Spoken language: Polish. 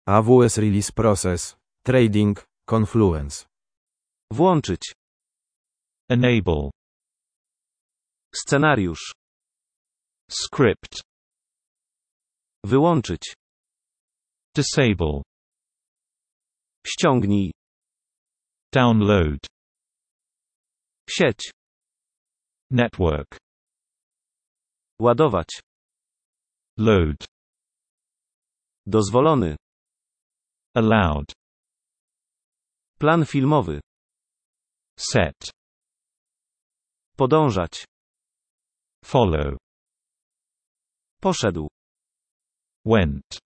AWS Release Process, Trading, Confluence. Włączyć. Enable. Scenariusz. Script. Wyłączyć. Disable. Ściągnij. Download. Sieć. Network. Ładować. Load. Dozwolony. Allowed. Plan filmowy. Set. Podążać. Follow. Poszedł. Went.